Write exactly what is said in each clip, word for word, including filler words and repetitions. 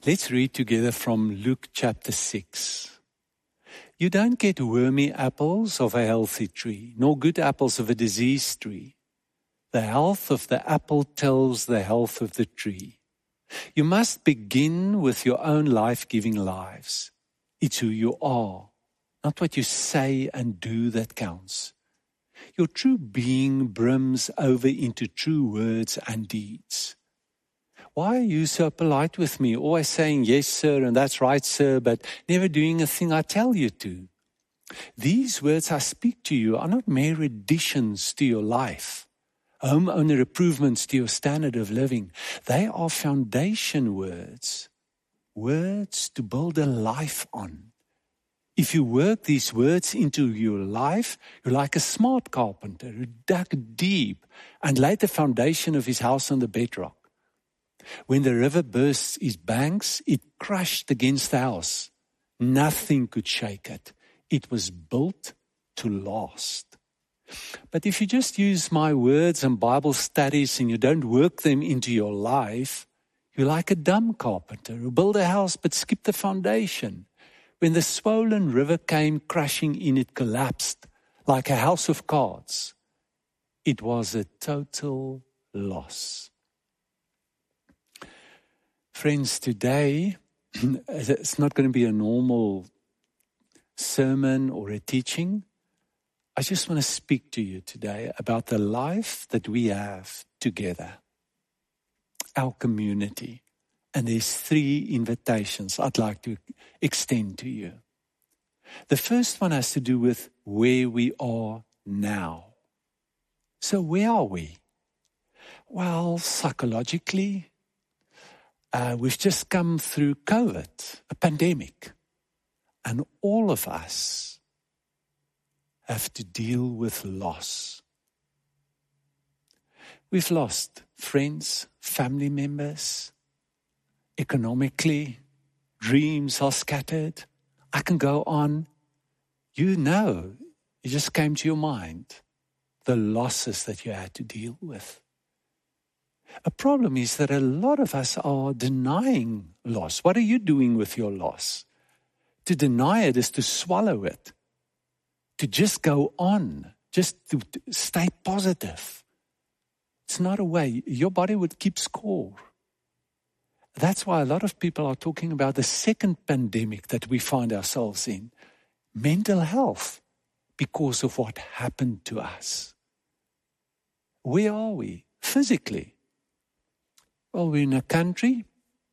Let's read together from Luke chapter six. You don't get wormy apples of a healthy tree, nor good apples of a diseased tree. The health of the apple tells the health of the tree. You must begin with your own life-giving lives. It's who you are, not what you say and do that counts. Your true being brims over into true words and deeds. Why are you so polite with me, always saying, yes, sir, and that's right, sir, but never doing a thing I tell you to? These words I speak to you are not mere additions to your life, homeowner improvements to your standard of living. They are foundation words, words to build a life on. If you work these words into your life, you're like a smart carpenter who dug deep and laid the foundation of his house on the bedrock. When the river burst its banks, it crashed against the house. Nothing could shake it. It was built to last. But if you just use my words and Bible studies and you don't work them into your life, you're like a dumb carpenter who built a house but skipped the foundation. When the swollen river came crashing in, it collapsed like a house of cards. It was a total loss. Friends, today, it's not going to be a normal sermon or a teaching. I just want to speak to you today about the life that we have together, our community. And there's three invitations I'd like to extend to you. The first one has to do with where we are now. So where are we? Well, psychologically, uh, we've just come through COVID, a pandemic. And all of us have to deal with loss. We've lost friends, family members. Economically, dreams are scattered. I can go on. You know, it just came to your mind, the losses that you had to deal with. A problem is that a lot of us are denying loss. What are you doing with your loss? To deny it is to swallow it, to just go on, just to stay positive. It's not a way. Your body would keep score. That's why a lot of people are talking about the second pandemic that we find ourselves in, mental health, because of what happened to us. Where are we physically? Well, we're in a country,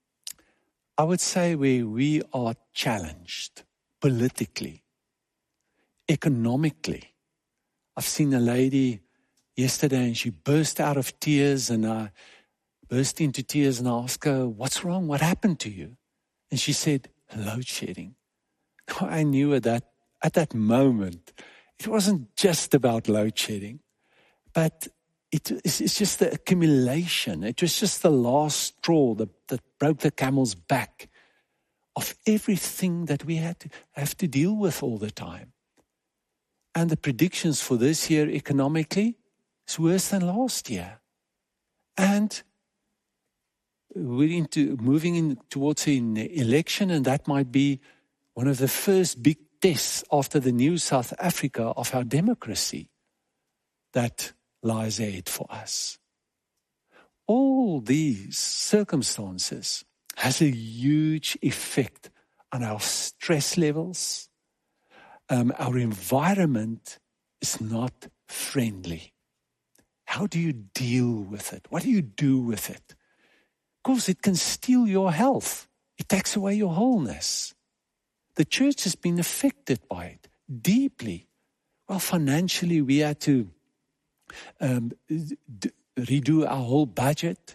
I would say, where we are challenged politically, economically. I've seen a lady yesterday and she burst out of tears and I burst into tears and I asked her, what's wrong? What happened to you? And she said, load shedding. I knew at that, at that moment, it wasn't just about load shedding, but it, it's, it's just the accumulation. It was just the last straw that, that broke the camel's back of everything that we had to have to deal with all the time. And the predictions for this year economically is worse than last year. And we're into moving in towards an election, and that might be one of the first big tests after the new South Africa of our democracy that lies ahead for us. All these circumstances has a huge effect on our stress levels. Um, our environment is not friendly. How do you deal with it? What do you do with it? Because it can steal your health. It takes away your wholeness. The church has been affected by it deeply. Well, financially, we had to um, d- redo our whole budget.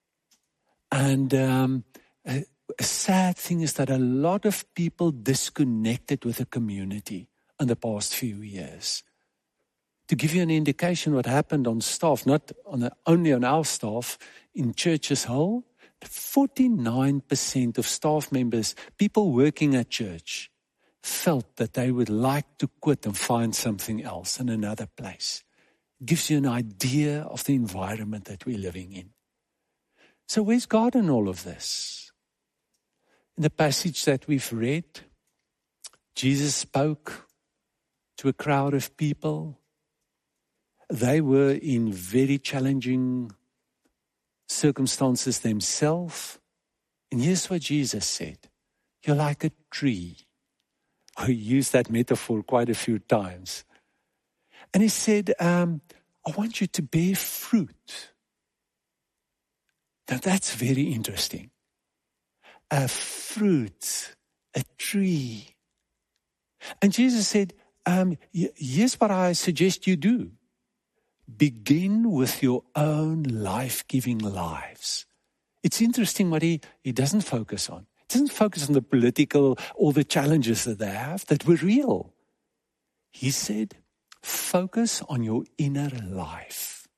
And um, a, a sad thing is that a lot of people disconnected with the community in the past few years. To give you an indication what happened on staff, not on the, only on our staff, in church as whole, forty-nine percent of staff members, people working at church, felt that they would like to quit and find something else in another place. It gives you an idea of the environment that we're living in. So where's God in all of this? in the passage that we've read, Jesus spoke to a crowd of people. They were in very challenging circumstances themselves. And here's what Jesus said. You're like a tree. I used that metaphor quite a few times. And he said, um, I want you to bear fruit. Now that's very interesting. A fruit, a tree. And Jesus said, um, here's what I suggest you do. Begin with your own life-giving lives. It's interesting what he, he doesn't focus on. He doesn't focus on the political or the challenges that they have that were real. He said, focus on your inner life.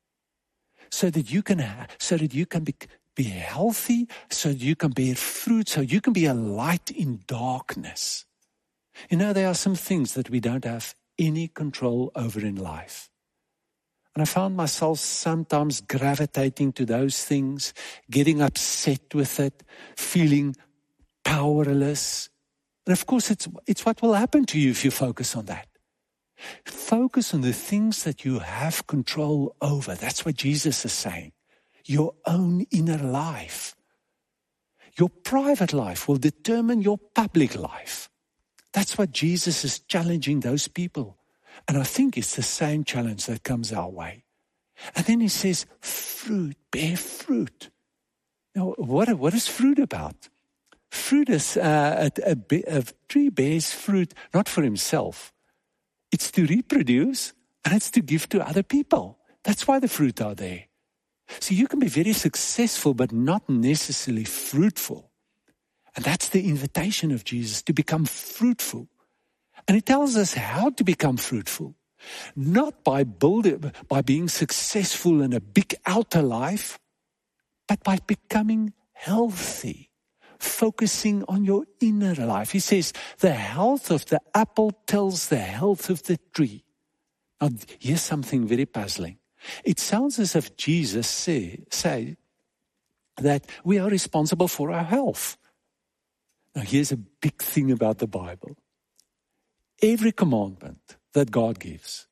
So that you can have, so that you can be, be healthy, so that you can bear fruit, so you can be a light in darkness. You know, there are some things that we don't have any control over in life. And I found myself sometimes gravitating to those things, getting upset with it, feeling powerless. And of course, it's, it's what will happen to you if you focus on that. Focus on the things that you have control over. That's what Jesus is saying. Your own inner life. Your private life will determine your public life. That's what Jesus is challenging those people. And I think it's the same challenge that comes our way. And then he says, fruit, bear fruit. Now, what, what is fruit about? Fruit is, uh, a, a, a tree bears fruit not for himself. It's to reproduce and it's to give to other people. That's why the fruit are there. So you can be very successful but not necessarily fruitful. And that's the invitation of Jesus, to become fruitful. And he tells us how to become fruitful. Not by building, by being successful in a big outer life, but by becoming healthy, focusing on your inner life. He says, the health of the apple tells the health of the tree. Now, here's something very puzzling. It sounds as if Jesus say, say that we are responsible for our health. Now, here's a big thing about the Bible. Every commandment that God gives,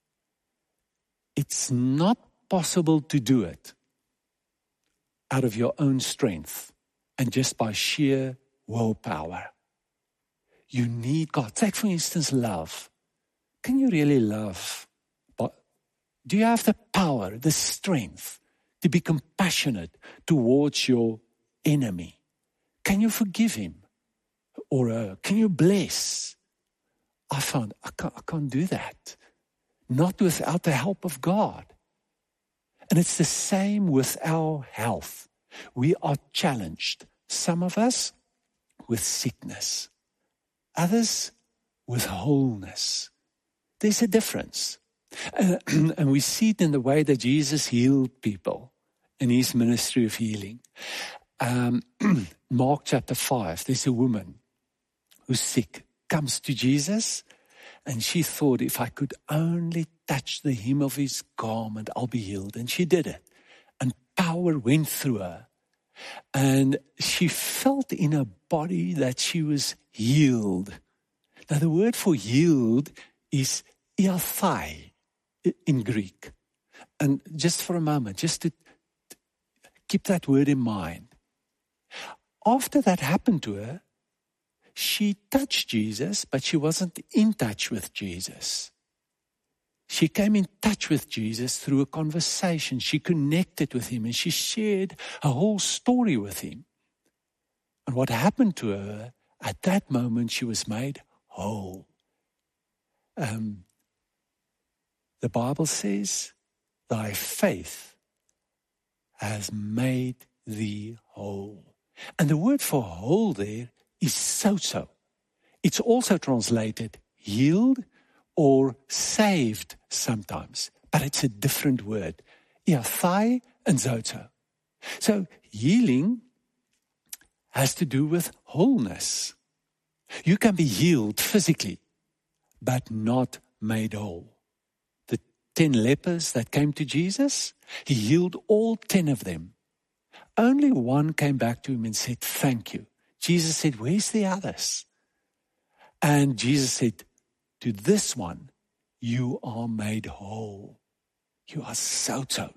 it's not possible to do it out of your own strength and just by sheer willpower. You need God. Take, for instance, love. Can you really love? But do you have the power, the strength to be compassionate towards your enemy? Can you forgive him? Or uh, can you bless? I found I can't, I can't do that. Not without the help of God. And it's the same with our health. We are challenged. Some of us with sickness. Others with wholeness. There's a difference. Uh, and we see it in the way that Jesus healed people in his ministry of healing. Um, Mark chapter five, there's a woman who's sick, comes to Jesus, and she thought, if I could only touch the hem of his garment, I'll be healed. And she did it. And power went through her. And she felt in her body that she was healed. Now the word for healed is iathai in Greek. And just for a moment, just to keep that word in mind. After that happened to her, she touched Jesus, but she wasn't in touch with Jesus. She came in touch with Jesus through a conversation. She connected with him and she shared a whole story with him. And what happened to her, at that moment, she was made whole. Um, the Bible says, thy faith has made thee whole. And the word for whole there is sozo. It's also translated healed or saved sometimes, but it's a different word. Iathai and zozo. So healing has to do with wholeness. You can be healed physically, but not made whole. The ten lepers that came to Jesus, he healed all ten of them. Only one came back to him and said, thank you. Jesus said, where's the others? And Jesus said, to this one, you are made whole. You are sozoed.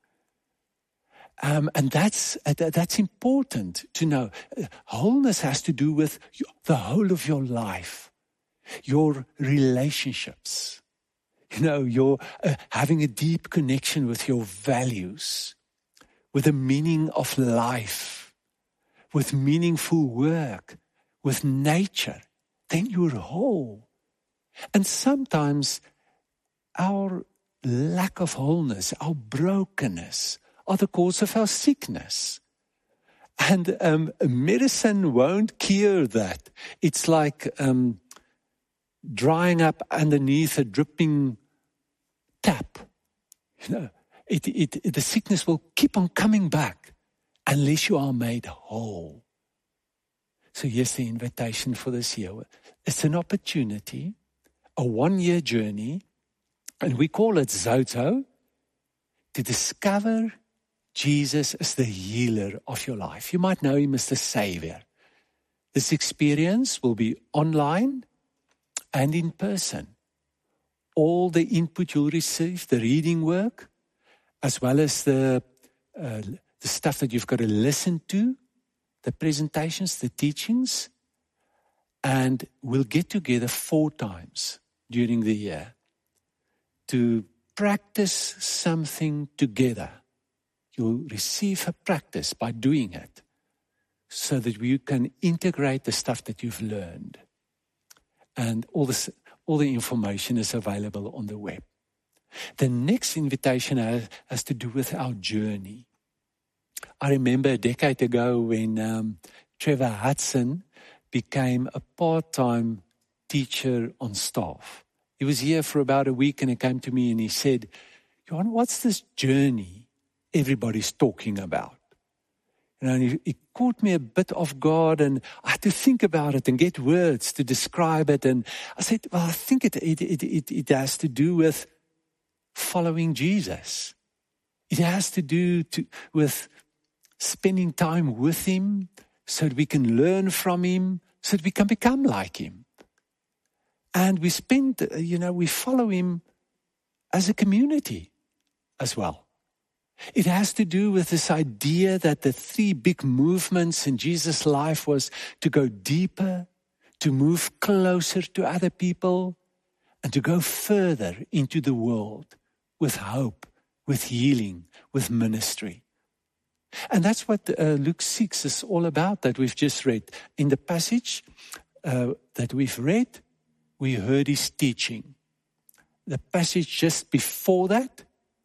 Um, and that's uh, that's important to know. Uh, wholeness has to do with the whole of your life, your relationships, you know, your uh, having a deep connection with your values, with the meaning of life, with meaningful work, with nature. Then you're whole. And sometimes our lack of wholeness, our brokenness, are the cause of our sickness. And um, medicine won't cure that. It's like um, drying up underneath a dripping tap. You know, it, it, it, the sickness will keep on coming back unless you are made whole. So here's the invitation for this year. It's an opportunity, a one-year journey, and we call it Zozo, to discover Jesus as the healer of your life. You might know him as the Savior. This experience will be online and in person. All the input you'll receive, the reading work, as well as the, uh, the stuff that you've got to listen to, the presentations, the teachings, and we'll get together four times during the year to practice something together. You'll receive a practice by doing it so that you can integrate the stuff that you've learned. And all this, all the information is available on the web. The next invitation has, has to do with our journey. I remember a decade ago when um, Trevor Hudson became a part-time teacher on staff. He was here for about a week and he came to me and he said, Johan, what's this journey everybody's talking about? You know, and he, he caught me a bit off guard and I had to think about it and get words to describe it. And I said, well, I think it, it, it, it, it has to do with following Jesus. It has to do to, with spending time with him so that we can learn from him, so that we can become like him. And we spend, you know, we follow him as a community as well. It has to do with this idea that the three big movements in Jesus' life was to go deeper, to move closer to other people, and to go further into the world with hope, with healing, with ministry. And that's what uh, Luke six is all about that we've just read. In the passage uh, that we've read, we heard his teaching. The passage just before that,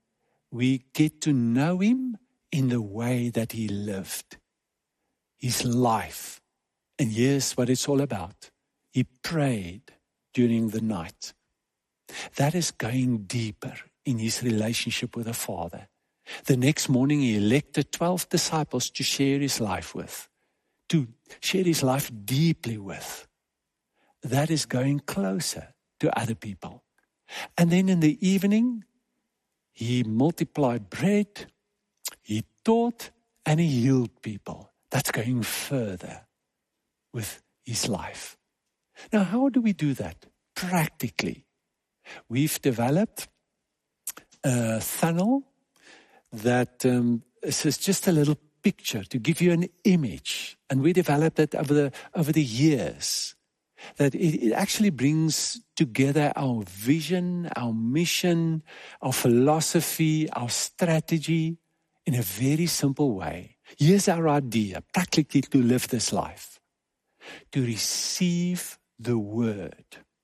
we get to know him in the way that he lived, his life. And here's what it's all about. He prayed during the night. That is going deeper in his relationship with the Father. The next morning, he elected twelve disciples to share his life with, to share his life deeply with. That is going closer to other people. And then in the evening, he multiplied bread, he taught, and he healed people. That's going further with his life. Now, how do we do that? Practically. We've developed a funnel that um, is just a little picture to give you an image. And we developed it over the, over the years. That it, it actually brings together our vision, our mission, our philosophy, our strategy in a very simple way. Here's our idea, practically to live this life. To receive the word.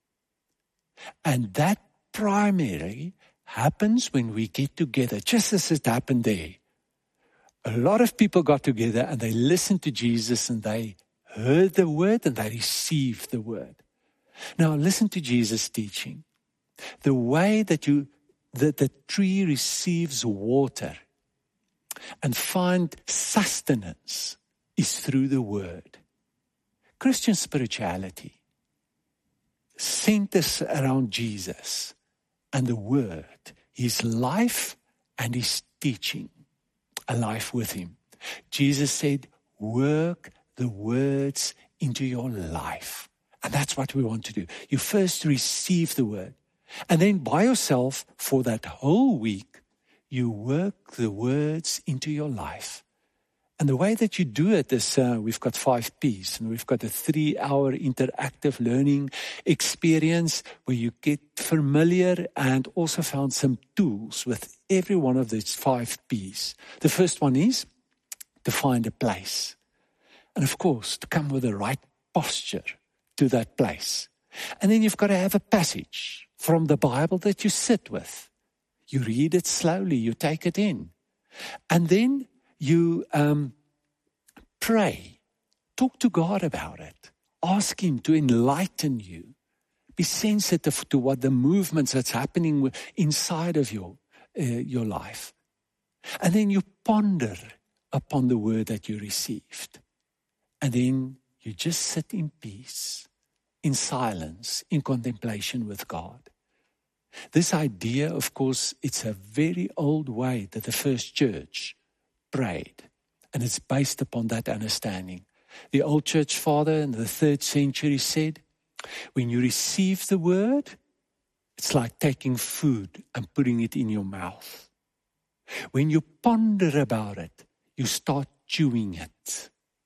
And that primarily happens when we get together, just as it happened there. A lot of people got together and they listened to Jesus and they heard the word and they received the word. Now listen to Jesus' teaching. The way that you, that the tree receives water and find sustenance is through the word. Christian spirituality centers around Jesus and the word, his life and his teaching, a life with him. Jesus said, work the words into your life. And that's what we want to do. You first receive the word. And then by yourself, for that whole week, you work the words into your life. And the way that you do it is, uh, we've got five P's, and we've got a three-hour interactive learning experience where you get familiar and also found some tools with every one of these five P's. The first one is to find a place. And of course, to come with the right posture to that place. And then you've got to have a passage from the Bible that you sit with. You read it slowly, you take it in. And then you um, pray. Talk to God about it. Ask Him to enlighten you. Be sensitive to what the movements that's happening inside of your, uh, your life. And then you ponder upon the word that you received. And then you just sit in peace, in silence, in contemplation with God. This idea, of course, it's a very old way that the first church prayed. And it's based upon that understanding. The old church father in the third century said, when you receive the word, it's like taking food and putting it in your mouth. When you ponder about it, you start chewing it.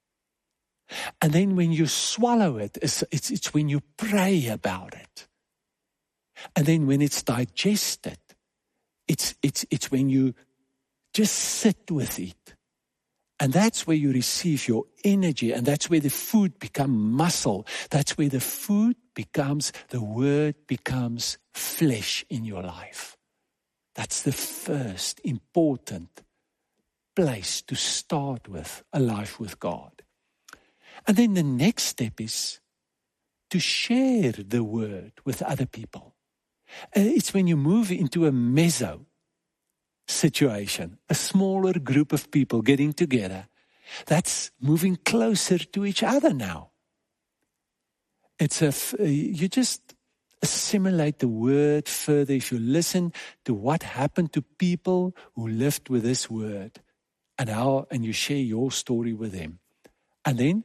And then when you swallow it, it's, it's, it's when you pray about it. And then when it's digested, it's, it's, it's when you just sit with it. And that's where you receive your energy. And that's where the food becomes muscle. That's where the food becomes, the word becomes flesh in your life. That's the first important place to start with a life with God. And then the next step is to share the word with other people. It's when you move into a meso situation, a smaller group of people getting together. That's moving closer to each other now. It's a, you just assimilate the word further if you listen to what happened to people who lived with this word and how, and you share your story with them. And then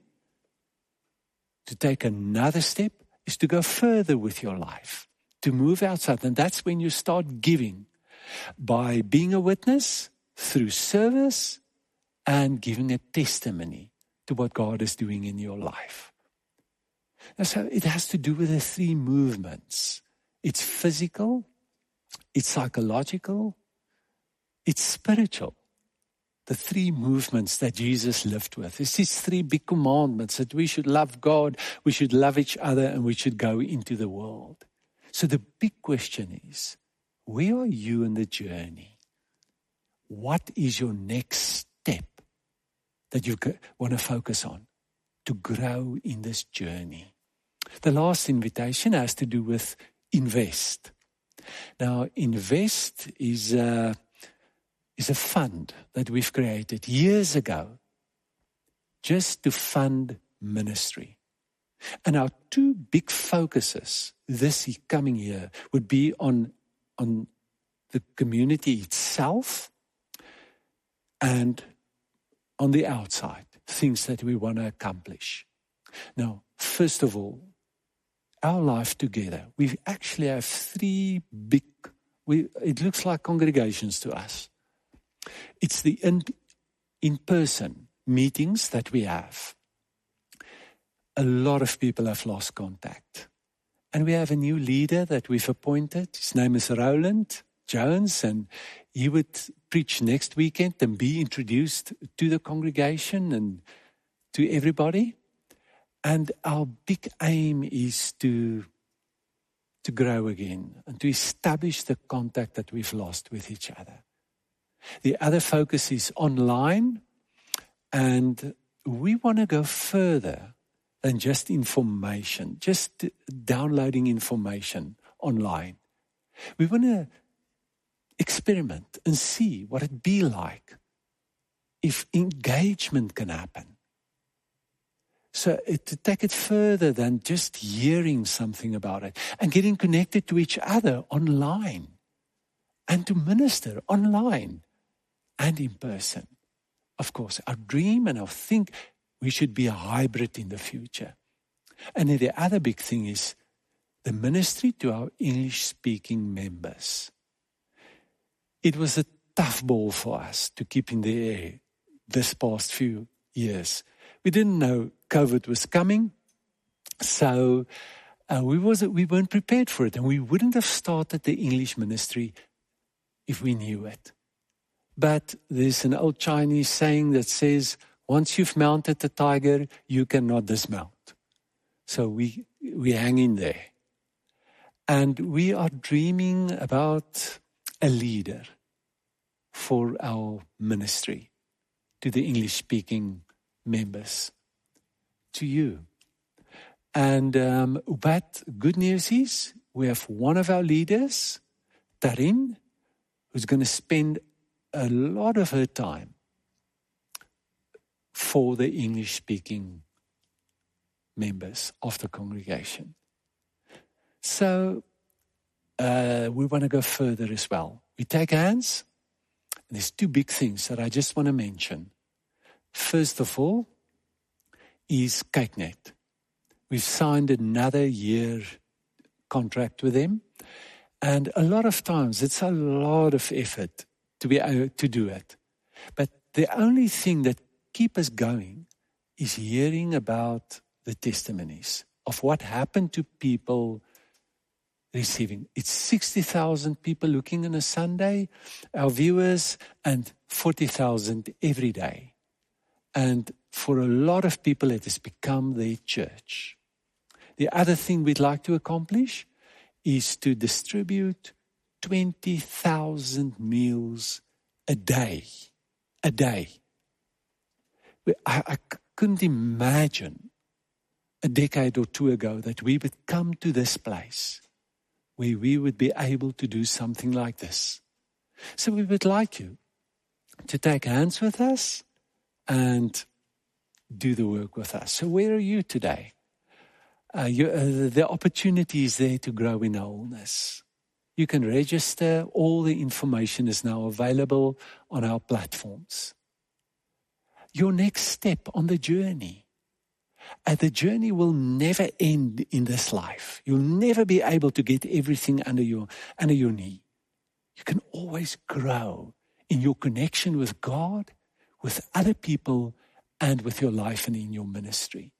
to take another step is to go further with your life, to move outside. And that's when you start giving by being a witness through service and giving a testimony to what God is doing in your life. And so it has to do with the three movements. It's physical, it's psychological, it's spiritual. The three movements that Jesus lived with. It's these three big commandments that we should love God, we should love each other, and we should go into the world. So the big question is, where are you in the journey? What is your next step that you want to focus on to grow in this journey? The last invitation has to do with invest. Now, invest is a, is a fund that we've created years ago just to fund ministry. And our two big focuses this coming year would be on, on the community itself and on the outside, things that we want to accomplish. Now, first of all, our life together. We actually have three big, we, it looks like congregations to us. It's the in, in-person meetings that we have. A lot of people have lost contact. And we have a new leader that we've appointed. His name is Roland Jones, and he would preach next weekend and be introduced to the congregation and to everybody. And our big aim is to, to grow again and to establish the contact that we've lost with each other. The other focus is online, and we want to go further than just information, just downloading information online. We want to experiment and see what it'd be like if engagement can happen. So it, to take it further than just hearing something about it and getting connected to each other online and to minister online and in person. Of course, our dream and our think we should be a hybrid in the future. And then the other big thing is the ministry to our English-speaking members. It was a tough ball for us to keep in the air this past few years. We didn't know COVID was coming, so uh, we, was, we weren't prepared for it, and we wouldn't have started the English ministry if we knew it. But there's an old Chinese saying that says, once you've mounted the tiger, you cannot dismount. So we we hang in there. And we are dreaming about a leader for our ministry to the English-speaking members, to you. And um, but good news is we have one of our leaders, Tarin, who's going to spend a lot of her time for the English-speaking members of the congregation. So uh, we want to go further as well. We take hands. And there's two big things that I just want to mention. First of all is KykNet. We've signed another year contract with them. And a lot of times, it's a lot of effort to be able to do it. But the only thing that keeps us going is hearing about the testimonies of what happened to people receiving. It's sixty thousand people looking on a Sunday, our viewers, and forty thousand every day. And for a lot of people, it has become their church. The other thing we'd like to accomplish is to distribute twenty thousand meals a day. A day. I, I couldn't imagine a decade or two ago that we would come to this place where we would be able to do something like this. So we would like you to take hands with us and do the work with us. So where are you today? Uh, you, uh, the opportunity is there to grow in wholeness. You can register. All the information is now available on our platforms. Your next step on the journey. And the journey will never end in this life. You'll never be able to get everything under your, under your knee. You can always grow in your connection with God, with other people, and with your life and in your ministry.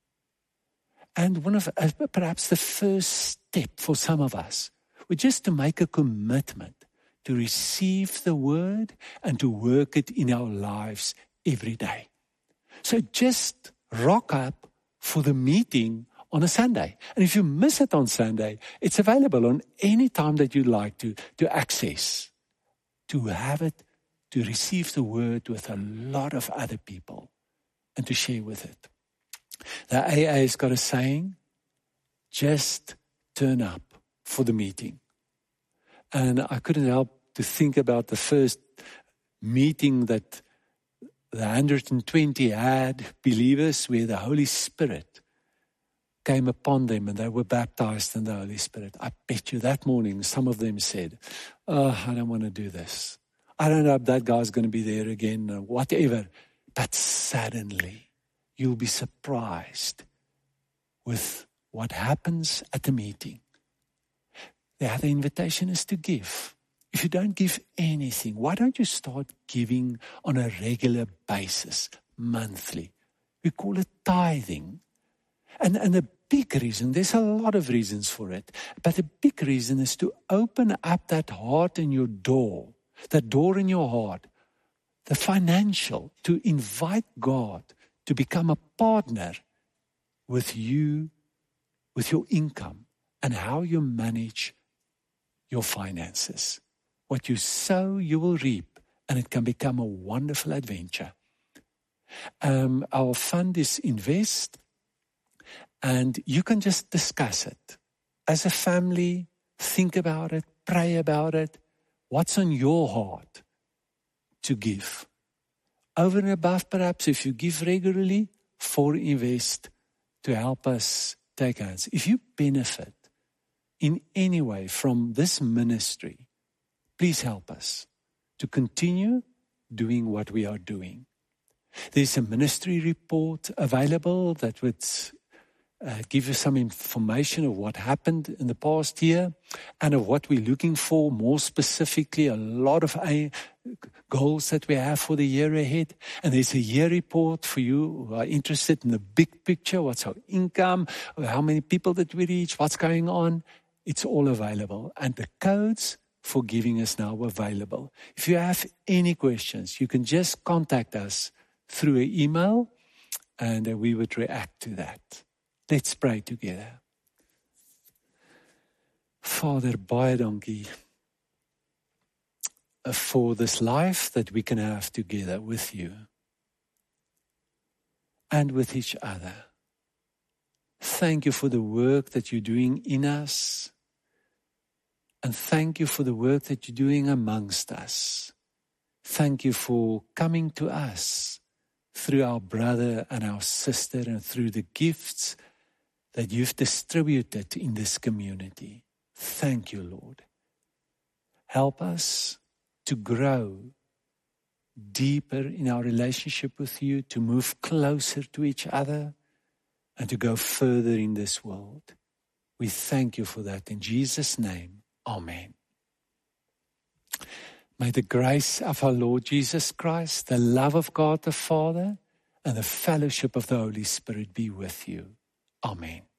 And one of, uh, perhaps the first step for some of us, was just to make a commitment to receive the word and to work it in our lives every day. So just rock up for the meeting on a Sunday. And if you miss it on Sunday, it's available on any time that you like to, to access, to have it, to receive the word with a lot of other people and to share with it. The A A has got a saying, just turn up for the meeting. And I couldn't help to think about the first meeting that the one hundred twenty had believers where the Holy Spirit came upon them and they were baptized in the Holy Spirit. I bet you that morning some of them said, oh, I don't want to do this. I don't know if that guy's going to be there again or whatever. But suddenly you'll be surprised with what happens at the meeting. The other invitation is to give. If you don't give anything, why don't you start giving on a regular basis, monthly? We call it tithing. And, and a big reason, there's a lot of reasons for it, but a big reason is to open up that heart in your door, that door in your heart, the financial, to invite God to become a partner with you, with your income, and how you manage your finances. What you sow, you will reap, and it can become a wonderful adventure. Um, our fund is Invest, and you can just discuss it. As a family, think about it, pray about it. What's on your heart to give? Over and above, perhaps, if you give regularly, for Invest to help us take hands. If you benefit in any way from this ministry, please help us to continue doing what we are doing. There's a ministry report available that would uh, give you some information of what happened in the past year and of what we're looking for, more specifically, a lot of a- goals that we have for the year ahead. And there's a year report for you who are interested in the big picture. What's our income? How many people did we reach? What's going on? It's all available. And the codes for giving is now available. If you have any questions, you can just contact us through an email and we would react to that. Let's pray together. Vader, baie dankie for this life that we can have together with you and with each other. Thank you for the work that you're doing in us. And thank you for the work that you're doing amongst us. Thank you for coming to us through our brother and our sister and through the gifts that you've distributed in this community. Thank you, Lord. Help us to grow deeper in our relationship with you, to move closer to each other, and to go further in this world. We thank you for that. In Jesus' name, amen. May the grace of our Lord Jesus Christ, the love of God the Father, and the fellowship of the Holy Spirit be with you. Amen.